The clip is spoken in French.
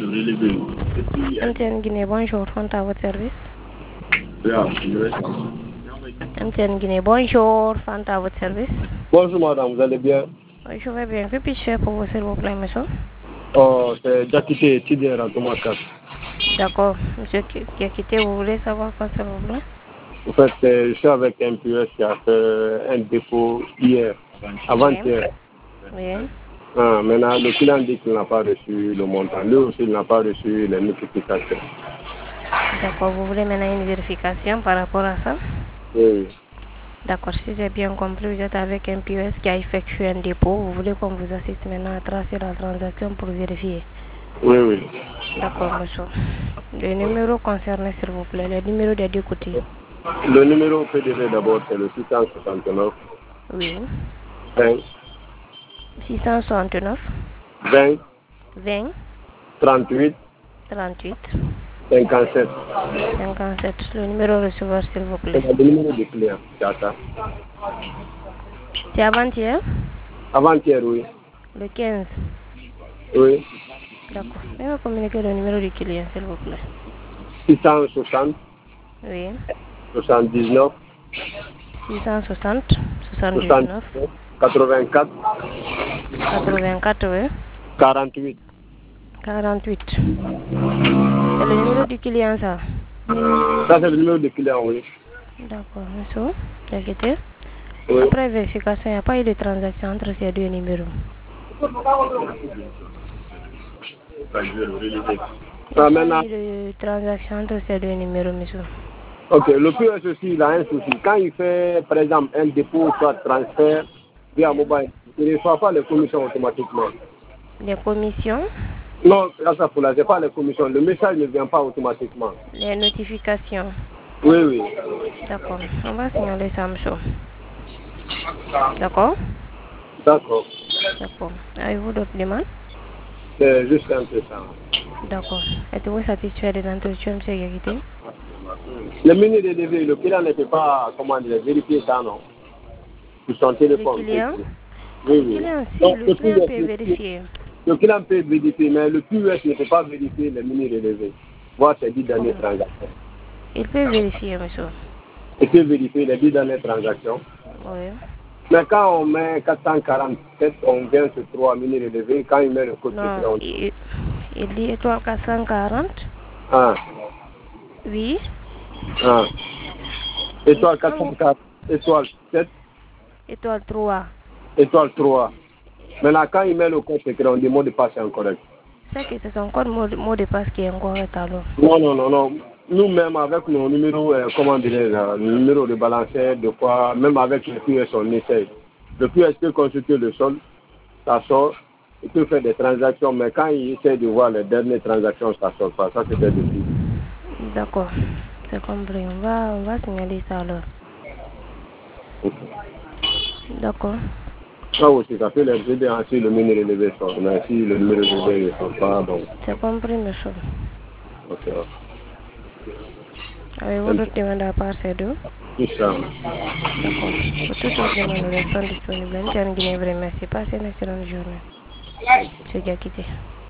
MTN Guinée, bonjour, Fanta à votre service. MTN Guinée, bonjour, Fanta à votre service. Bonjour madame, vous allez bien? Oui, je vais bien. Que puis-je faire pour vous, s'il vous plaît, monsieur? Oh, c'est Jakité, étudiant à Thomas 4. D'accord. Monsieur qui a quitté, vous voulez savoir quoi, s'il vous plaît? En fait, je suis avec un POS qui a fait un dépôt hier, avant-hier. Oui. Maintenant, le client dit qu'il n'a pas reçu le montant. Lui aussi, il n'a pas reçu les notifications. D'accord. Vous voulez maintenant une vérification par rapport à ça? Oui. D'accord. Si j'ai bien compris, vous êtes avec un POS qui a effectué un dépôt. Vous voulez qu'on vous assiste maintenant à tracer la transaction pour vérifier? Oui, oui. D'accord, monsieur. Le numéro concerné, s'il vous plaît, le numéro des deux côtés. Le numéro PDV d'abord, c'est le 669 Oui. 20 669 20 20 38 38 57. 57. Le numéro receveur, s'il vous plaît. C'est le numéro du client, c'est ça. C'est avant-hier? Avant-hier, oui. Le 15. Oui. D'accord. Je vais communiquer le numéro du client, s'il vous plaît. 660 Oui. 79 660 79 79 84 84, oui. 48. 48. C'est le numéro du client, ça? Ça, c'est le numéro du client, oui. D'accord, monsieur. T'inquiète. Oui. Après vérification, il n'y a pas eu de transaction entre ces deux numéros. Il n'y a pas eu de transaction entre ces deux numéros, monsieur. Ok, le POS aussi, il a un souci. Quand il fait, par exemple, un dépôt, soit transfert via mobile, il ne reçoit pas les commissions automatiquement. Les commissions? Non, ça pour là, c'est pas les commissions. Le message ne vient pas automatiquement. Les notifications? Oui, oui. D'accord. On va signaler ça, monsieur. D'accord? D'accord. D'accord. Avez-vous d'autres demandes? C'est juste un peu ça. D'accord. Êtes-vous satisfait de l'entretien, M. Gagité? Le menu de DV, le client ne peut pas, comment dire, vérifier ça, non? Sur son téléphone. Le client? Oui, Le oui. client, si, Donc, le client peut vérifier. Le client peut vérifier, mais le POS ne peut pas vérifier les menu relevés. Voir ces 10 dernières transactions. Il peut vérifier, monsieur. Il peut vérifier les 10 dernières transactions. Oui. Mais quand on met 447, on vient sur 3 mini relevés. Quand il met le code Non, secret, on... il dit étoile 440. Ah, Oui. ah. Étoile 440, étoile 7, Étoile 3. étoile 3. Maintenant, quand il met le code secret, on dit mot de passe incorrect. C'est que c'est encore mot de passe qui est incorrect alors. Non, non, non, non. Nous-mêmes, avec nos numéros, comment dirais le numéro de balancier, de quoi, même avec le POS, on essaye. Le POS peut consulter le sol, ça sort, il peut faire des transactions, mais quand il essaie de voir les dernières transactions, ça ne sort pas. Ça, c'est des défis. D'accord, c'est compris. On va signaler ça alors. D'accord. Ça aussi, ça peut les aider si le numéro élevé sort. Mais si le numéro élevé ne sort pas, donc... C'est compris, monsieur. Ok. Avez-vous d'autres demandes à part ces deux? Inch'Allah. D'accord. Pour toutes autres demandes, nous restons disponibles. Merci. Passez une excellente journée. Monsieur Gakité.